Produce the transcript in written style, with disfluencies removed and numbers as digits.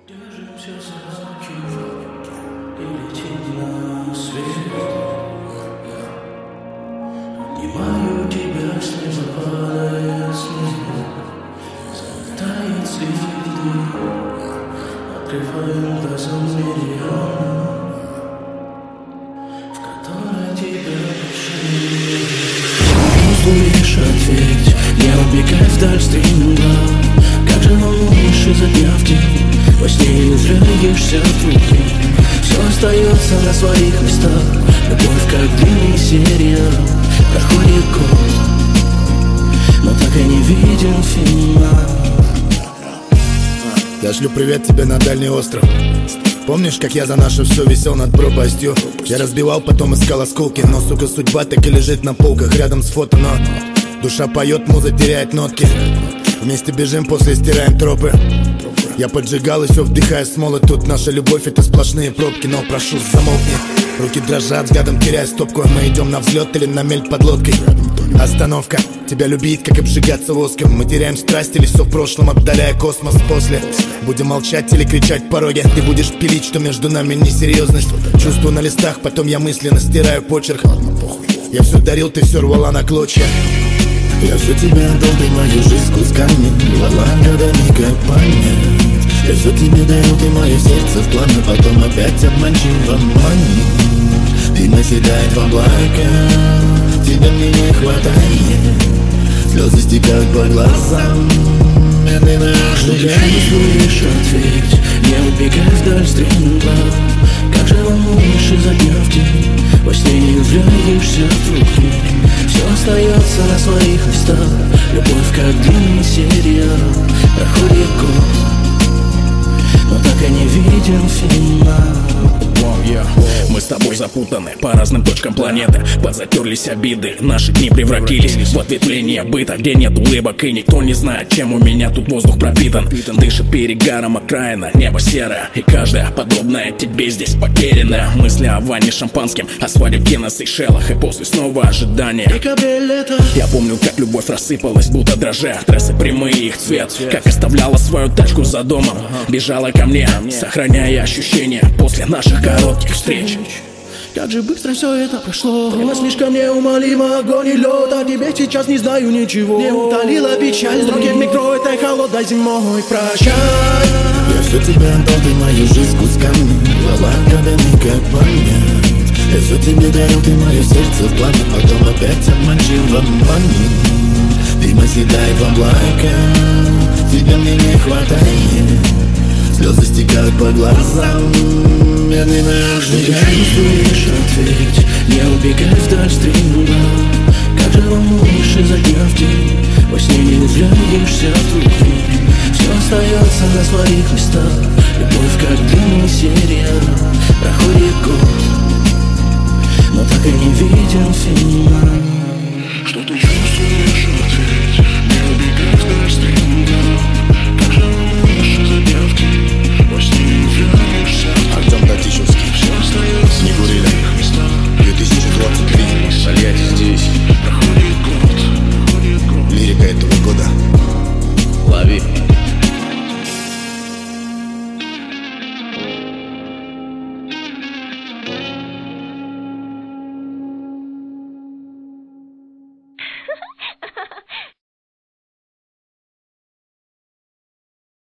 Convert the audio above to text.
Держимся за руки и летим на свет. Обнимаю тебя, с неба падает снег, залетает цветы, открываю глазом миллион, в которой тебя Будешь ответить, не убегай вдаль стремглав. Как же волнуешь изо дня в день, во сне влюбляешься в других. Все остается на своих местах. Любовь как длинный сериал, проходит год, но так и не виден финал. Я шлю привет тебе на дальний остров. Помнишь, как я за наше все висел над пропастью? Я разбивал, потом искал осколки, но, сука, судьба так и лежит на полках рядом с фото, но душа поет, муза теряет нотки. Вместе бежим, после стираем тропы. Я поджигал и все вдыхая смолы. Тут наша любовь — это сплошные пробки. Но прошу, замолкни. Руки дрожат, взглядом теряя стопку. Мы идем на взлет или на мель под лодкой. Остановка. Тебя любить, как обжигаться воском. Мы теряем страсть или все в прошлом, отдаляя космос после. Будем молчать или кричать в пороге. Ты будешь пилить, что между нами несерьезность. Чувствую на листах, потом я мысленно стираю почерк. Я все дарил, ты все рвала на клочья. Я все тебе отдал, ты мою жизнь кусками рвала годами, как память. Я все тебе дарил, ты мое сердце в пламя, потом опять обманчиво манит. Дым оседает в облаках, тебя мне не хватает. Слезы стекают по глазам, медленно ожидая. Будешь ответить, не убегай вдаль стремглав. Как же волнуешь изо дня в день, во сне не влюбляешься в других. Все остается на своих местах. Любовь как длинный сериал, проходит год, но так и не виден финал. Мы с тобой запутаны по разным точкам планеты. Подзатерлись обиды, наши дни превратились в ответвление быта, где нет улыбок и никто не знает, чем у меня тут воздух пропитан. Дышит перегаром окраина, небо серое, и каждая подобная тебе здесь потеряна. Мысли о ванне шампанским, о свадебке на Сейшелах, и после снова ожидания. Я помню, как любовь рассыпалась, будто дрожжа. Трассы прямые, их цвет, как оставляла свою тачку за домом. Бежала ко мне, сохраняя ощущения после наших коротких встреч. Как же быстро все это прошло. Время слишком неумолимо, огонь и лед. О тебе сейчас не знаю ничего. Не утолила печаль, строки в метро этой холодной зимой. Прощай. Я все тебе отдал, ты мою жизнь кусками рвала годами, как память. Я все тебе дарил, ты мое сердце в пламя, потом опять обманчиво манит. Дым оседает в облаках, тебя мне не хватает. Слезы стекают по глазам, медленно ожидая. Будешь ответить, не убегай вдаль стремглав. Как же волнуешь изо дня в день, во сне не влюбляешься в других. Все остается на своих местах. Любовь как длинный сериал, проходит год, но так и не виден финал. Что-то